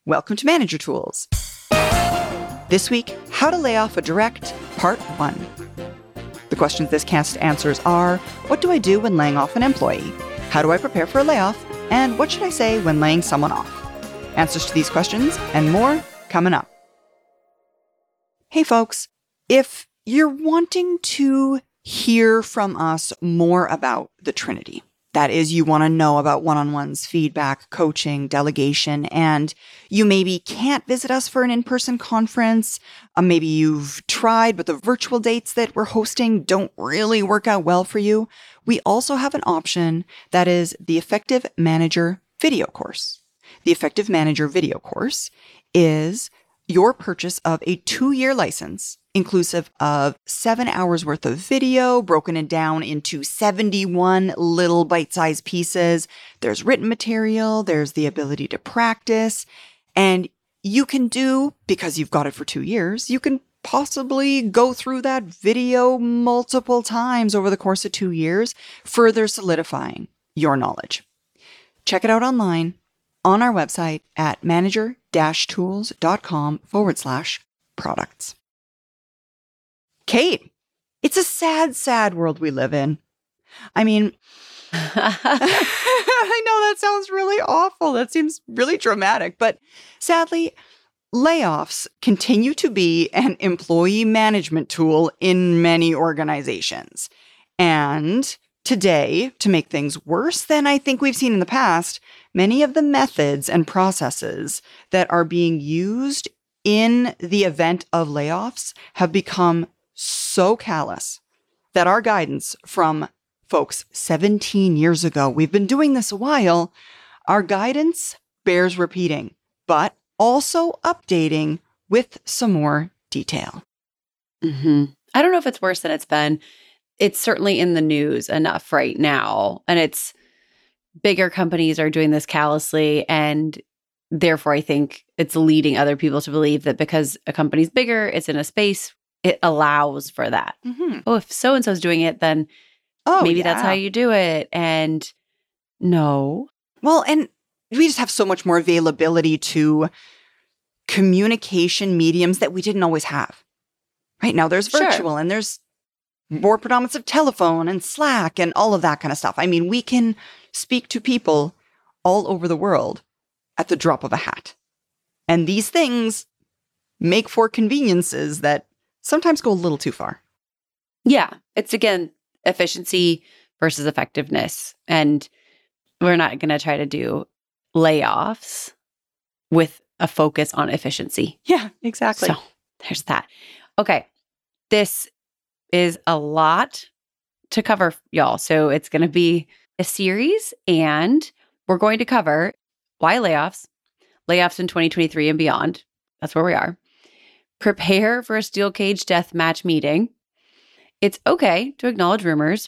Welcome to Manager Tools. This week, how to lay off a direct, part 1. The questions this cast answers are, what do I do when laying off an employee? How do I prepare for a layoff? And what should I say when laying someone off? Answers to these questions and more coming up. Hey folks, if you're wanting to hear from us more about the Trinity, that is, you want to know about one-on-ones, feedback, coaching, delegation, and you maybe can't visit us for an in-person conference. Maybe you've tried, but the virtual dates that we're hosting don't really work out well for you. We also have an option that is the Effective Manager video course. The Effective Manager video course is your purchase of a 2-year license, inclusive of 7 hours worth of video, broken it down into 71 little bite-sized pieces. There's written material, there's the ability to practice, and you can do, because you've got it for 2 years, you can possibly go through that video multiple times over the course of 2 years, further solidifying your knowledge. Check it out online on our website at manager-tools.com/products. Kate, it's a sad, sad world we live in. I mean, I know that sounds really awful. That seems really dramatic, but sadly, layoffs continue to be an employee management tool in many organizations. And today, to make things worse than I think we've seen in the past, many of the methods and processes that are being used in the event of layoffs have become so callous that our guidance from folks 17 years ago, we've been doing this a while, our guidance bears repeating, but also updating with some more detail. Mm-hmm. I don't know if it's worse than it's been. It's certainly in the news enough right now. And it's bigger companies are doing this callously. And therefore, I think it's leading other people to believe that because a company's bigger, it's in a space, it allows for that. Mm-hmm. Oh, if so-and-so is doing it, then maybe that's how you do it. And no. Well, and we just have so much more availability to communication mediums that we didn't always have. Right now, there's virtual and there's more predominance of telephone and Slack and all of that kind of stuff. I mean, we can speak to people all over the world at the drop of a hat. And these things make for conveniences that sometimes go a little too far. Yeah. It's, again, efficiency versus effectiveness. And we're not going to try to do layoffs with a focus on efficiency. Yeah, exactly. So there's that. Okay. This is a lot to cover, y'all. So it's going to be a series, and we're going to cover why layoffs in 2023 and beyond. That's where we are. Prepare for a steel cage death match meeting. It's okay to acknowledge rumors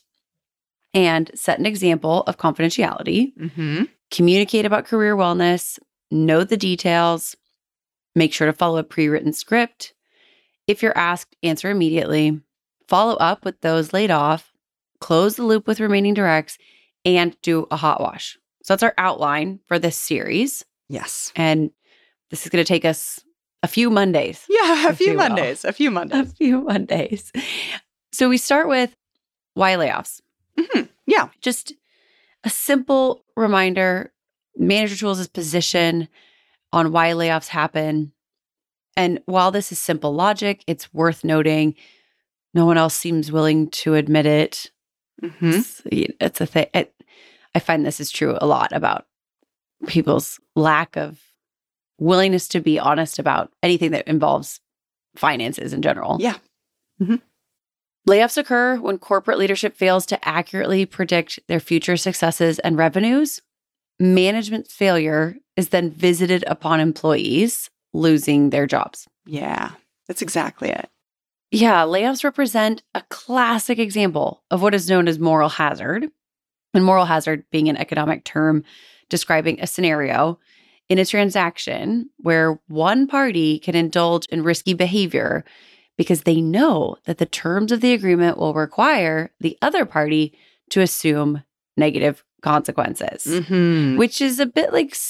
and set an example of confidentiality. Mm-hmm. Communicate about career wellness. Know the details. Make sure to follow a pre-written script. If you're asked, answer immediately. Follow up with those laid off. Close the loop with remaining directs. And do a hot wash. So that's our outline for this series. Yes. And this is going to take us a few Mondays. Yeah, a few Mondays. So we start with why layoffs. Mm-hmm. Yeah. Just a simple reminder, Manager Tools' position on why layoffs happen. And while this is simple logic, it's worth noting no one else seems willing to admit it. Mm-hmm. It's a thing. I find this is true a lot about people's lack of willingness to be honest about anything that involves finances in general. Yeah. Mm-hmm. Layoffs occur when corporate leadership fails to accurately predict their future successes and revenues. Management's failure is then visited upon employees losing their jobs. Yeah, that's exactly it. Yeah, layoffs represent a classic example of what is known as moral hazard. And moral hazard being an economic term describing a scenario in a transaction where one party can indulge in risky behavior because they know that the terms of the agreement will require the other party to assume negative consequences, which is a bit like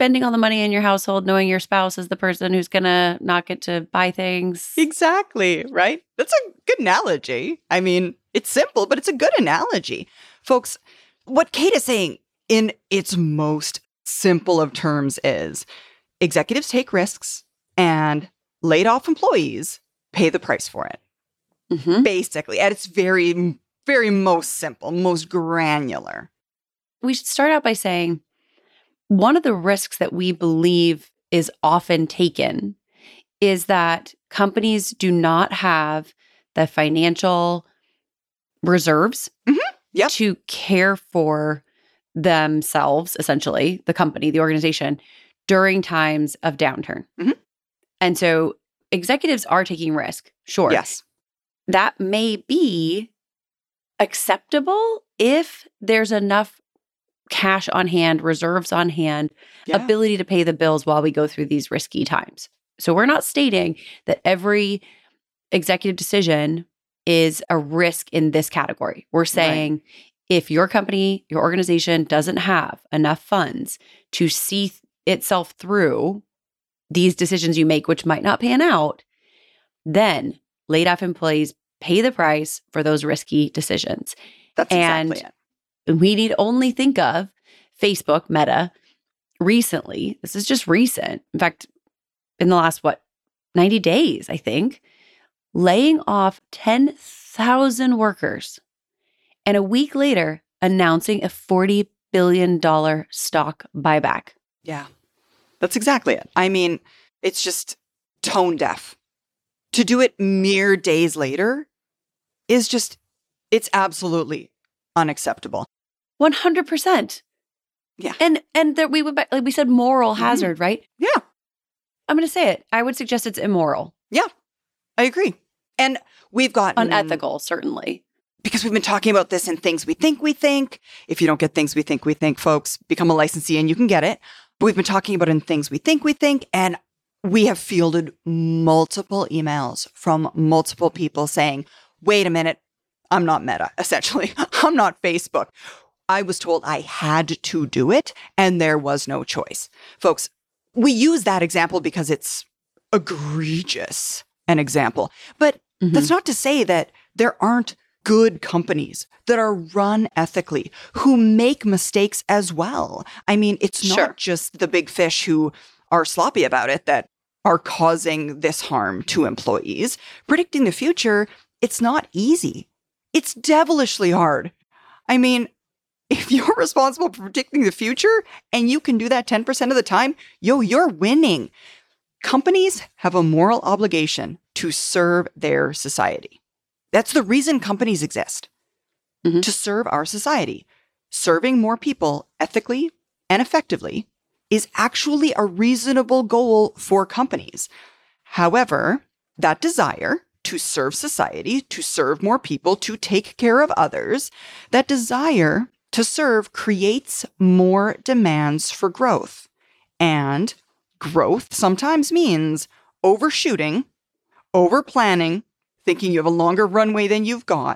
spending all the money in your household, knowing your spouse is the person who's going to not get to buy things. Exactly, right? That's a good analogy. I mean, it's simple, but it's a good analogy. Folks, what Kate is saying in its most simple of terms is executives take risks and laid off employees pay the price for it. Mm-hmm. Basically, at its very, very most simple, most granular. We should start out by saying one of the risks that we believe is often taken is that companies do not have the financial reserves to care for themselves, essentially, the company, the organization, during times of downturn. Mm-hmm. And so executives are taking risk, sure. Yes. That may be acceptable if there's enough cash on hand, reserves on hand, ability to pay the bills while we go through these risky times. So we're not stating that every executive decision is a risk in this category. We're saying if your company, your organization doesn't have enough funds to see itself through these decisions you make, which might not pan out, then laid off employees pay the price for those risky decisions. That's exactly it. We need only think of Facebook, Meta, recently. This is just recent. In fact, in the last, 90 days, I think, laying off 10,000 workers. And a week later, announcing a $40 billion stock buyback. Yeah, that's exactly it. I mean, it's just tone deaf. To do it mere days later is just, it's absolutely unacceptable. 100%. Yeah. And there we would, like we said, moral hazard, right? Yeah. I'm going to say it. I would suggest it's immoral. Yeah, I agree. And we've got unethical, certainly. Because we've been talking about this in Things We Think We Think. If you don't get Things We Think We Think, folks, become a licensee and you can get it. But we've been talking about in Things We Think We Think, and we have fielded multiple emails from multiple people saying, wait a minute, I'm not Meta, essentially. I'm not Facebook. I was told I had to do it, and there was no choice. Folks, we use that example because it's egregious, an example. But that's not to say that there aren't good companies that are run ethically, who make mistakes as well. I mean, it's not just the big fish who are sloppy about it that are causing this harm to employees. Predicting the future, it's not easy. It's devilishly hard. I mean, if you're responsible for predicting the future and you can do that 10% of the time, you're winning. Companies have a moral obligation to serve their society. That's the reason companies exist, to serve our society. Serving more people ethically and effectively is actually a reasonable goal for companies. However, that desire to serve society, to serve more people, to take care of others, that desire to serve creates more demands for growth. And growth sometimes means overshooting, over-planning, thinking you have a longer runway than you've got,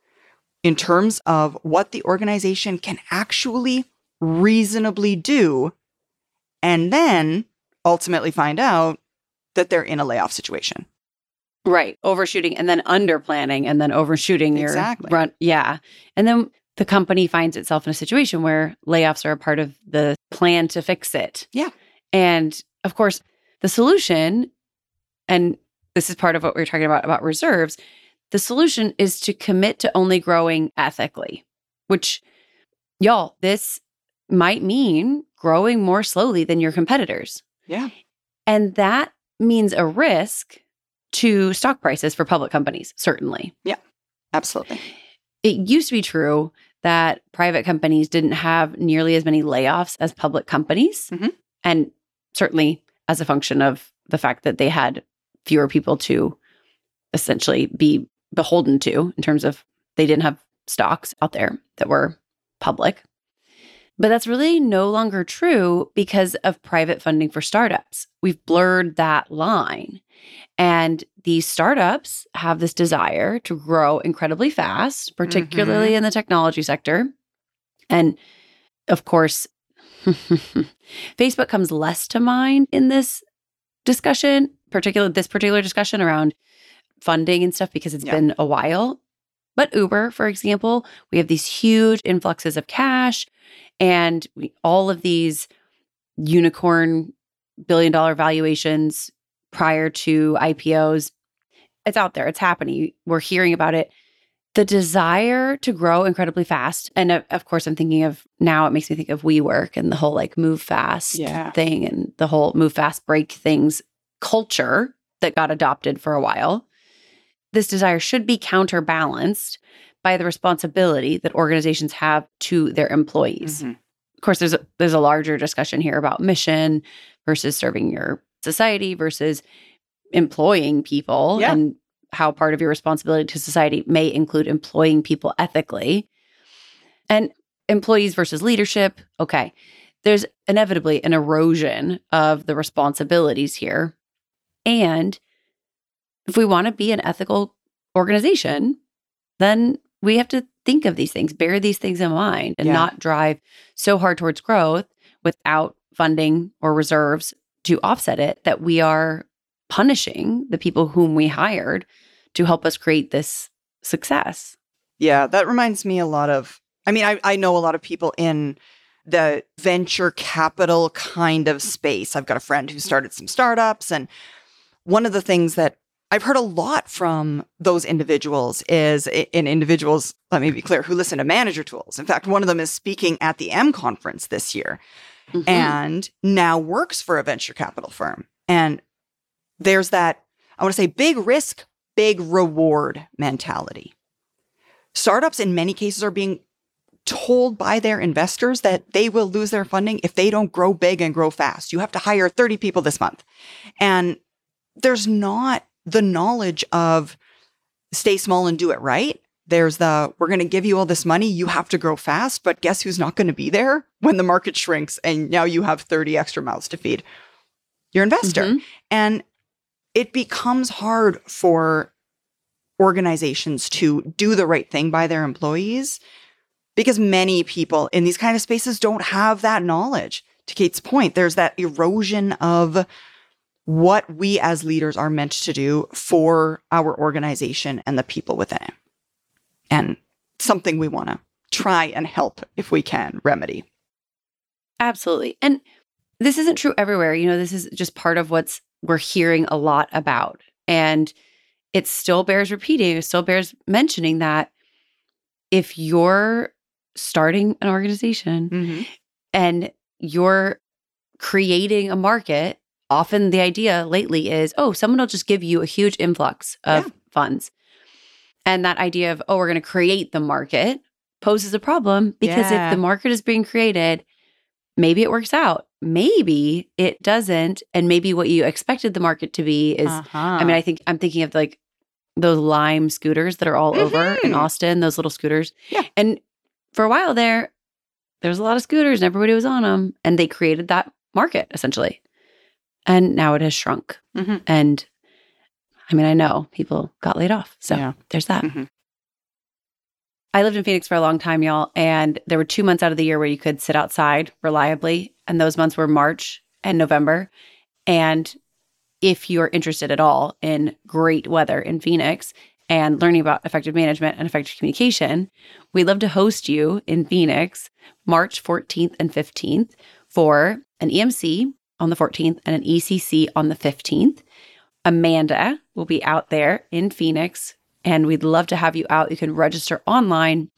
in terms of what the organization can actually reasonably do, and then ultimately find out that they're in a layoff situation. Right. Overshooting and then under-planning and then overshooting your run. Yeah. And then the company finds itself in a situation where layoffs are a part of the plan to fix it. Yeah. And of course, the solution, and this is part of what we were talking about reserves, the solution is to commit to only growing ethically, which, y'all, this might mean growing more slowly than your competitors. Yeah. And that means a risk to stock prices for public companies, certainly. Yeah, absolutely. It used to be true that private companies didn't have nearly as many layoffs as public companies. And certainly as a function of the fact that they had fewer people to essentially be beholden to in terms of they didn't have stocks out there that were public. But that's really no longer true because of private funding for startups. We've blurred that line. And these startups have this desire to grow incredibly fast, particularly in the technology sector. And of course, Facebook comes less to mind in this discussion, this particular discussion around funding and stuff, because it's been a while. But Uber, for example, we have these huge influxes of cash and all of these unicorn billion-dollar valuations prior to IPOs. It's out there. It's happening. We're hearing about it. The desire to grow incredibly fast. And of course, I'm thinking of now, it makes me think of WeWork and the whole like move fast thing and the whole move fast, break things culture that got adopted for a while. This desire should be counterbalanced by the responsibility that organizations have to their employees. Mm-hmm. Of course, there's a larger discussion here about mission versus serving your society versus employing people and how part of your responsibility to society may include employing people ethically. And employees versus leadership. Okay, there's inevitably an erosion of the responsibilities here. And if we want to be an ethical organization, then we have to think of these things, bear these things in mind, and not drive so hard towards growth without funding or reserves to offset it, that we are punishing the people whom we hired to help us create this success. Yeah, that reminds me a lot of, I know a lot of people in the venture capital kind of space. I've got a friend who started some startups, and one of the things that I've heard a lot from those individuals is, in individuals, let me be clear, who listen to Manager Tools. In fact, one of them is speaking at the M conference this year and now works for a venture capital firm. And there's that, I want to say, big risk, big reward mentality. Startups in many cases are being told by their investors that they will lose their funding if they don't grow big and grow fast. You have to hire 30 people this month. And there's not the knowledge of stay small and do it right. There's we're going to give you all this money. You have to grow fast, but guess who's not going to be there when the market shrinks and now you have 30 extra mouths to feed? Your investor. Mm-hmm. And it becomes hard for organizations to do the right thing by their employees because many people in these kind of spaces don't have that knowledge. To Kate's point, there's that erosion of what we as leaders are meant to do for our organization and the people within it. And something we want to try and help, if we can, remedy. Absolutely. And this isn't true everywhere. This is just part of we're hearing a lot about. And it still bears repeating. It still bears mentioning that if you're starting an organization and you're creating a market, often the idea lately is, someone will just give you a huge influx of funds. And that idea of, we're going to create the market poses a problem because if the market is being created, maybe it works out. Maybe it doesn't. And maybe what you expected the market to be is, I'm thinking of like those Lime scooters that are all over in Austin, those little scooters. Yeah. And for a while there was a lot of scooters and everybody was on them. And they created that market essentially. And now it has shrunk. Mm-hmm. And I know people got laid off. So there's that. Mm-hmm. I lived in Phoenix for a long time, y'all. And there were 2 months out of the year where you could sit outside reliably. And those months were March and November. And if you're interested at all in great weather in Phoenix and learning about effective management and effective communication, we'd love to host you in Phoenix March 14th and 15th for an EMC on the 14th and an ECC on the 15th. Amanda will be out there in Phoenix, and we'd love to have you out. You can register online,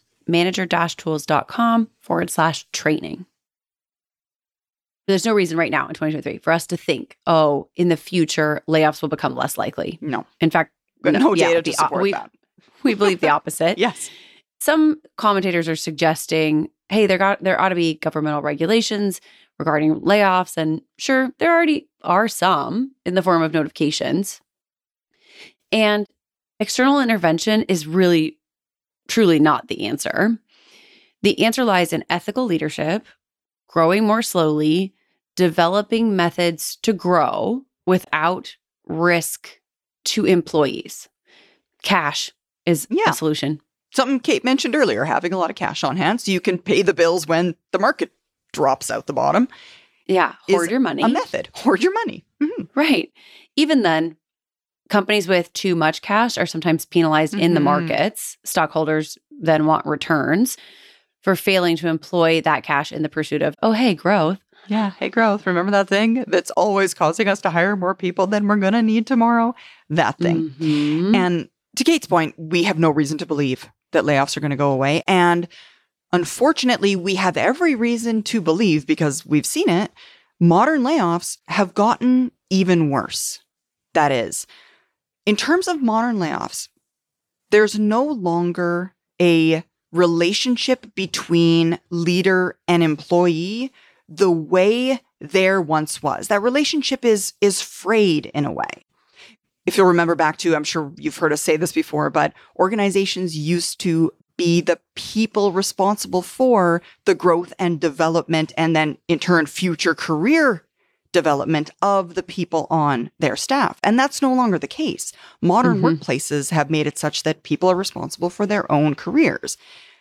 manager-tools.com/training. There's no reason right now in 2023 for us to think, in the future, layoffs will become less likely. No. In fact, no data to support that. We believe the opposite. Yes. Some commentators are suggesting, hey, there ought to be governmental regulations regarding layoffs. And sure, there already are some in the form of notifications. And external intervention is really, truly not the answer. The answer lies in ethical leadership, growing more slowly, developing methods to grow without risk to employees. Cash is a solution. Something Kate mentioned earlier, having a lot of cash on hand so you can pay the bills when the market drops out the bottom. Yeah. Hoard your money. A method. Hoard your money. Mm-hmm. Right. Even then, companies with too much cash are sometimes penalized in the markets. Stockholders then want returns for failing to employ that cash in the pursuit of, oh, hey, growth. Yeah. Hey, growth. Remember that thing that's always causing us to hire more people than we're going to need tomorrow? That thing. Mm-hmm. And to Kate's point, we have no reason to believe that layoffs are going to go away. And unfortunately, we have every reason to believe, because we've seen it, modern layoffs have gotten even worse. That is, in terms of modern layoffs, there's no longer a relationship between leader and employee the way there once was. That relationship is frayed in a way. If you'll remember back to, I'm sure you've heard us say this before, but organizations used to be the people responsible for the growth and development, and then in turn, future career development of the people on their staff. And that's no longer the case. Modern workplaces have made it such that people are responsible for their own careers.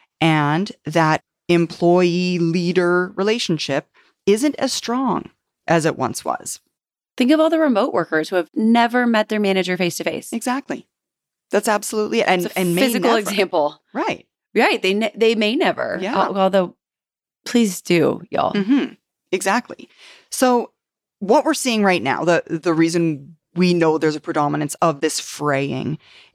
And that employee-leader relationship isn't as strong as it once was. Think of all the remote workers who have never met their manager face-to-face. Exactly. That's absolutely it. And may physical never. Example. Right. Right. They may never. Yeah. Although, please do, y'all. Mm-hmm. Exactly. So what we're seeing right now, the reason we know there's a predominance of this fraying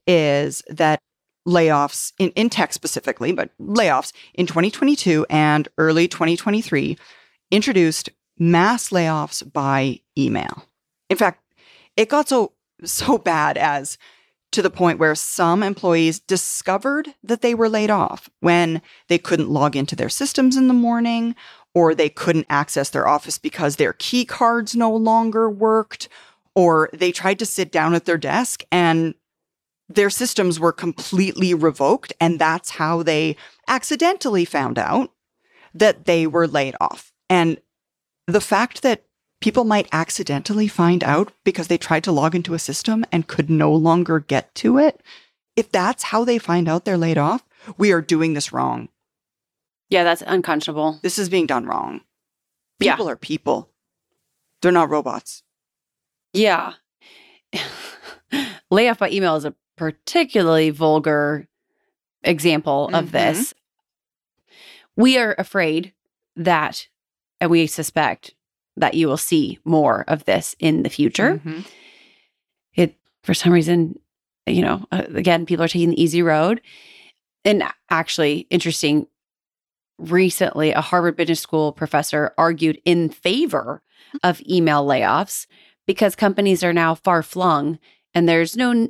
is that layoffs, in tech specifically, but layoffs in 2022 and early 2023 introduced mass layoffs by email. In fact, it got so bad as to the point where some employees discovered that they were laid off when they couldn't log into their systems in the morning, or they couldn't access their office because their key cards no longer worked, or they tried to sit down at their desk and their systems were completely revoked. And that's how they accidentally found out that they were laid off. And the fact that people might accidentally find out because they tried to log into a system and could no longer get to it, if that's how they find out they're laid off, we are doing this wrong. Yeah, that's unconscionable. This is being done wrong. People are people. They're not robots. Yeah. Layoff by email is a particularly vulgar example of this. We are afraid that, and we suspect that you will see more of this in the future. It, for some reason, again, people are taking the easy road. And actually, interesting, recently, a Harvard Business School professor argued in favor of email layoffs because companies are now far flung and there's no,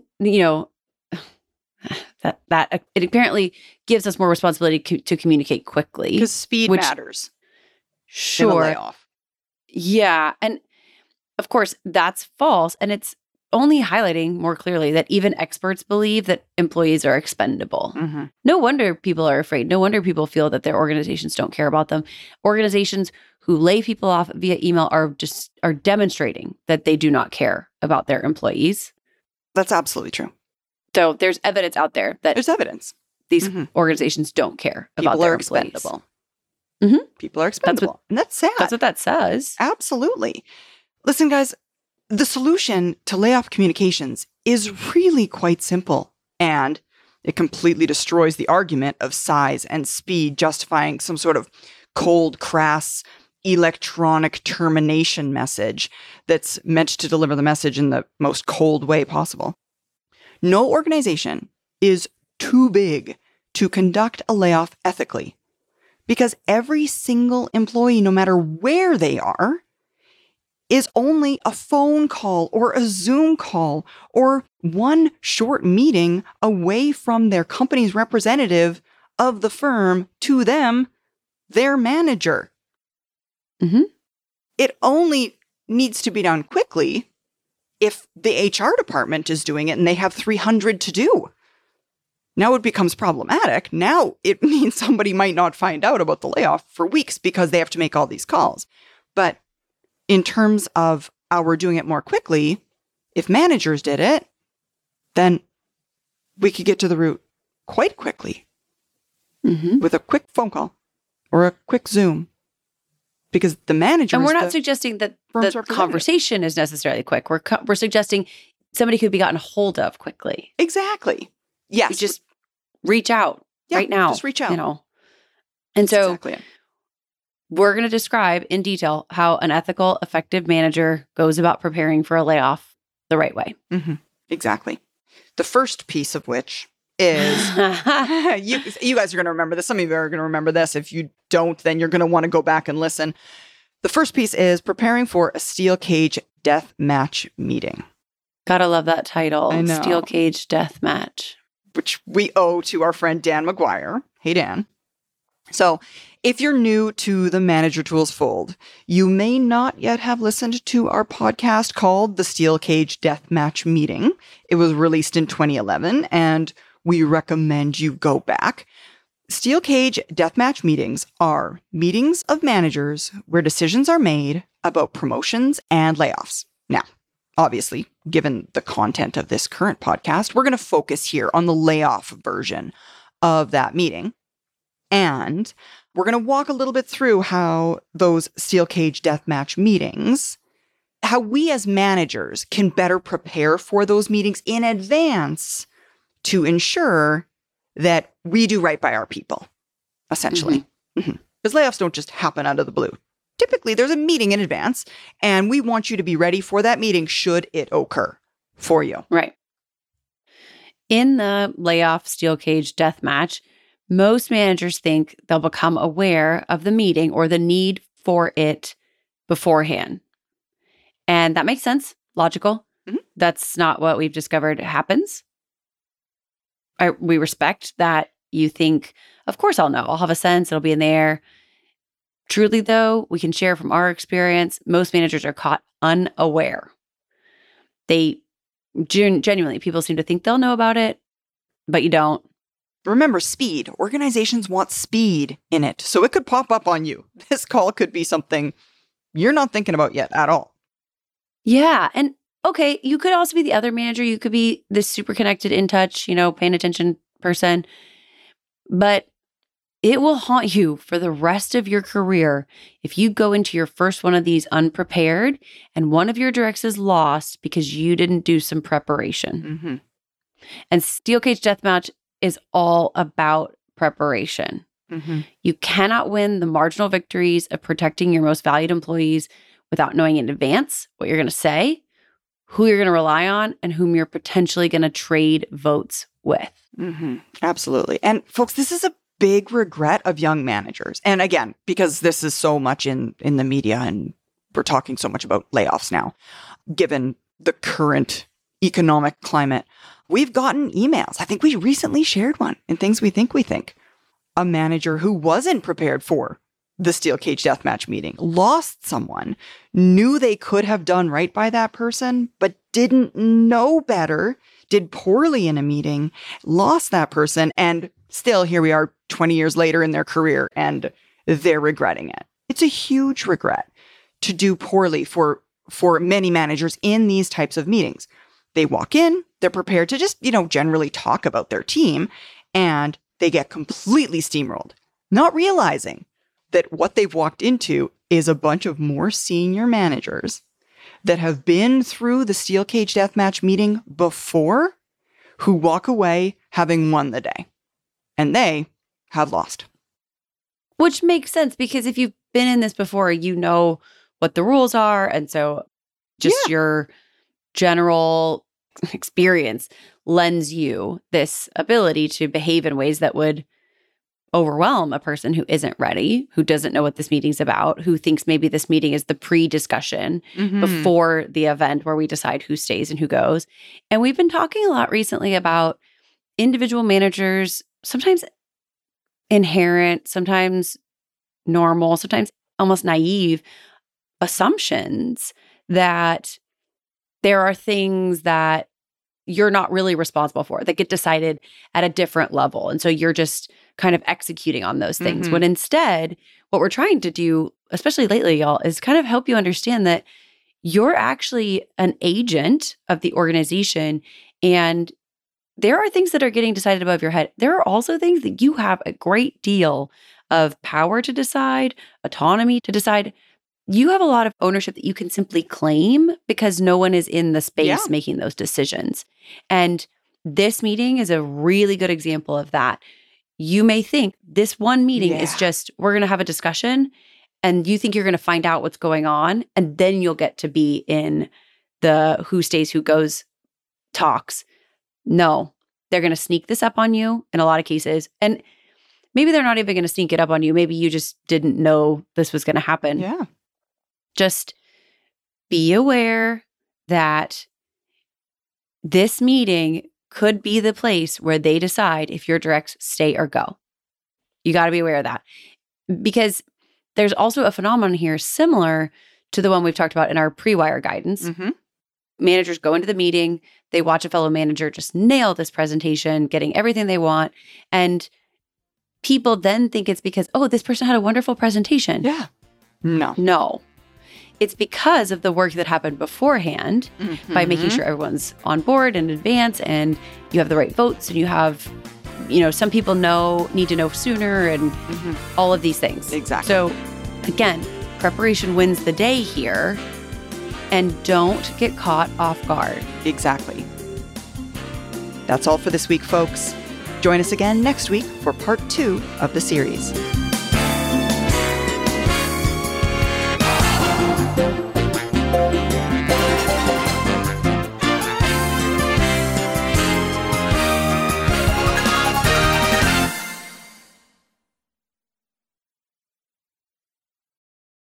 that it apparently gives us more responsibility to communicate quickly. Because speed matters. Sure. In a layoff. Yeah. And of course, that's false. And it's only highlighting more clearly that even experts believe that employees are expendable. No wonder people are afraid. No wonder people feel that their organizations don't care about them. Organizations who lay people off via email are demonstrating that they do not care about their employees. That's absolutely true. So there's evidence out there that there's evidence these organizations don't care about their employees. Expendable. Mm-hmm. People are expendable. And that's sad. That's what that says. Absolutely. Listen, guys, the solution to layoff communications is really quite simple. And it completely destroys the argument of size and speed justifying some sort of cold, crass, electronic termination message that's meant to deliver the message in the most cold way possible. No organization is too big to conduct a layoff ethically, because every single employee, no matter where they are, is only a phone call or a Zoom call or one short meeting away from their company's representative of the firm to them, their manager. It only needs to be done quickly if the HR department is doing it and they have 300 to do. Now it becomes problematic. Now it means somebody might not find out about the layoff for weeks because they have to make all these calls. But in terms of our doing it more quickly, if managers did it, then we could get to the root quite quickly with a quick phone call or a quick Zoom. because the manager And we're is not the suggesting that firm's the representative. conversation is necessarily quick. We're suggesting somebody could be gotten hold of quickly. Exactly. Yes. You just reach out right now. Just reach out. And so exactly it. we're going to describe in detail how an ethical, effective manager goes about preparing for a layoff the right way. Mm-hmm. Exactly. The first piece of which is, you guys are going to remember this. Some of you are going to remember this. If you don't, then you're going to want to go back and listen. The first piece is preparing for a steel cage death match meeting. Gotta love that title. I know. Steel cage death match. Which we owe to our friend Dan McGuire. Hey, Dan. So if you're new to the Manager Tools fold, you may not yet have listened to our podcast called The Steel Cage Deathmatch Meeting. It was released in 2011, and we recommend you go back. Steel Cage Deathmatch meetings are meetings of managers where decisions are made about promotions and layoffs. Now, obviously, given the content of this current podcast, we're going to focus here on the layoff version of that meeting. And we're going to walk a little bit through how those steel cage deathmatch meetings, how we as managers can better prepare for those meetings in advance to ensure that we do right by our people, essentially. Because layoffs don't just happen out of the blue. Typically, there's a meeting in advance, and we want you to be ready for that meeting should it occur for you. Right. In the layoff steel cage death match, most managers think they'll become aware of the meeting or the need for it beforehand. And that makes sense. Logical. Mm-hmm. That's not what we've discovered happens. We respect that you think, of course I'll know. I'll have a sense. It'll be in the air. Truly, though, we can share from our experience, most managers are caught unaware. They genuinely, people seem to think they'll know about it, but you don't. Remember, speed. Organizations want speed in it, so it could pop up on you. This call could be something you're not thinking about yet at all. Yeah. And okay, you could also be the other manager. You could be this super connected, in touch, paying attention person. But it will haunt you for the rest of your career if you go into your first one of these unprepared and one of your directs is lost because you didn't do some preparation. Mm-hmm. And Steel Cage Deathmatch is all about preparation. Mm-hmm. You cannot win the marginal victories of protecting your most valued employees without knowing in advance what you're going to say, who you're going to rely on, and whom you're potentially going to trade votes with. Mm-hmm. Absolutely. And folks, this is a big regret of young managers. And again, because this is so much in the media and we're talking so much about layoffs now, given the current economic climate, we've gotten emails. I think we recently shared one in Things We Think. A manager who wasn't prepared for the Steel Cage Deathmatch meeting, lost someone, knew they could have done right by that person, but didn't know better, did poorly in a meeting, lost that person, and still here we are 20 years later in their career and they're regretting it. It's a huge regret to do poorly for many managers in these types of meetings. They walk in, they're prepared to just, generally talk about their team, and they get completely steamrolled, not realizing that what they've walked into is a bunch of more senior managers that have been through the Steel Cage Deathmatch meeting before, who walk away having won the day. And they have lost. Which makes sense, because if you've been in this before, you know what the rules are. And so just your general experience lends you this ability to behave in ways that would overwhelm a person who isn't ready, who doesn't know what this meeting's about, who thinks maybe this meeting is the pre-discussion before the event where we decide who stays and who goes. And we've been talking a lot recently about individual managers, sometimes inherent, sometimes normal, sometimes almost naive assumptions that there are things that you're not really responsible for that get decided at a different level. And so you're just kind of executing on those things. When instead, what we're trying to do, especially lately, y'all, is kind of help you understand that you're actually an agent of the organization. And there are things that are getting decided above your head. There are also things that you have a great deal of power to decide, autonomy to decide. You have a lot of ownership that you can simply claim because no one is in the space making those decisions. And this meeting is a really good example of that. You may think this one meeting is just, we're going to have a discussion, and you think you're going to find out what's going on, and then you'll get to be in the who stays, who goes talks. No, they're going to sneak this up on you in a lot of cases. And maybe they're not even going to sneak it up on you. Maybe you just didn't know this was going to happen. Yeah. Just be aware that this meeting could be the place where they decide if your directs stay or go. You got to be aware of that, because there's also a phenomenon here similar to the one we've talked about in our pre-wire guidance. Mm-hmm. Managers go into the meeting, they watch a fellow manager just nail this presentation, getting everything they want. And people then think it's because, oh, this person had a wonderful presentation. Yeah. No. It's because of the work that happened beforehand by making sure everyone's on board in advance, and you have the right votes, and you have, some people need to know sooner, and all of these things. Exactly. So again, preparation wins the day here, and don't get caught off guard. Exactly. That's all for this week, folks. Join us again next week for part 2 of the series.